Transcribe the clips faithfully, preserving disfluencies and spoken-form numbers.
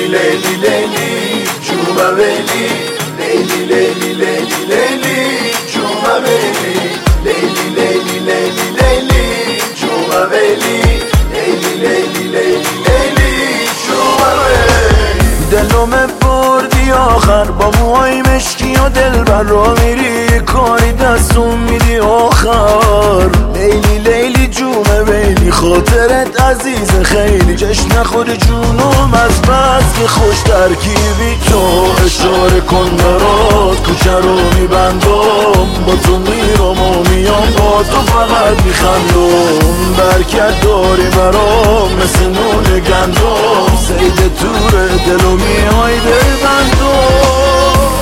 لیلی لیلی جوما ویلی لیلی لیلی لیلی لیلی جوما ویلی لیلی لیلی لیلی لیلی جوما ویلی لیلی لیلی لیلی لیلی جوما ویلی دلومه بردی آخر با موهای مشکی و دلبر را میری کاری دستون میدی آخر لیلی لیلی جومه ویلی خاطرت عزیز خیلی جشن خود جونم از بس که خوش ترکیبی تو اشاره کن برات کوچه رو میبندم با تو میرم و میام با تو فقط میخندم برکت داری برام مثل نون گندم سید تور دلو میای دل بندم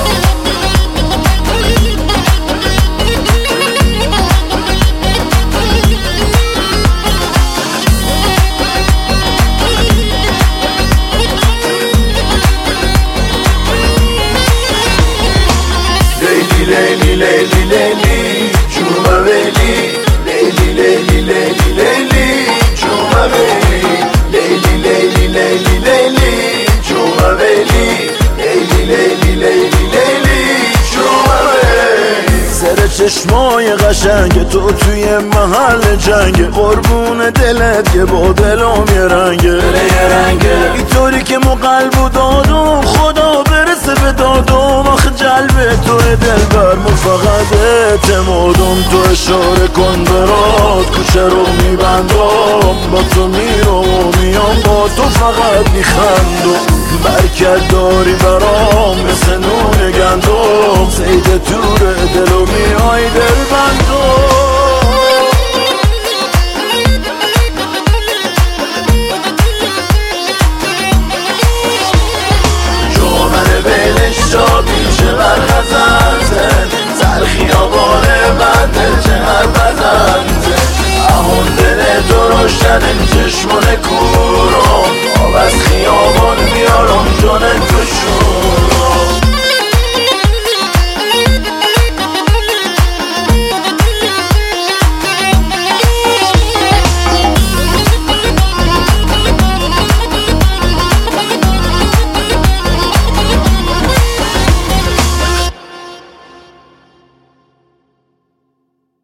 لیلی لیلی لیلی جوما ویلی لیلی لیلی لیلی لیلی جوما ویلی لیلی لیلی لیلی لیلی جوما ویلی لیلی لیلی لیلی لیلی جوما ویلی سر چشمای قشنگ تو توی محل جنگ قربون دلت که با دلم یه رنگه یه رنگه اینطوری که مو قلب و دادم خدا برسه به دادم آخه جلب تو دلبر مو فقط اعتمادم تو اشاره کن برات کوچه رو میبندم با تو میرم و میام با تو فقط میخندم برکت داری برام مثل نون گندم سید تور دلو میای دل بندم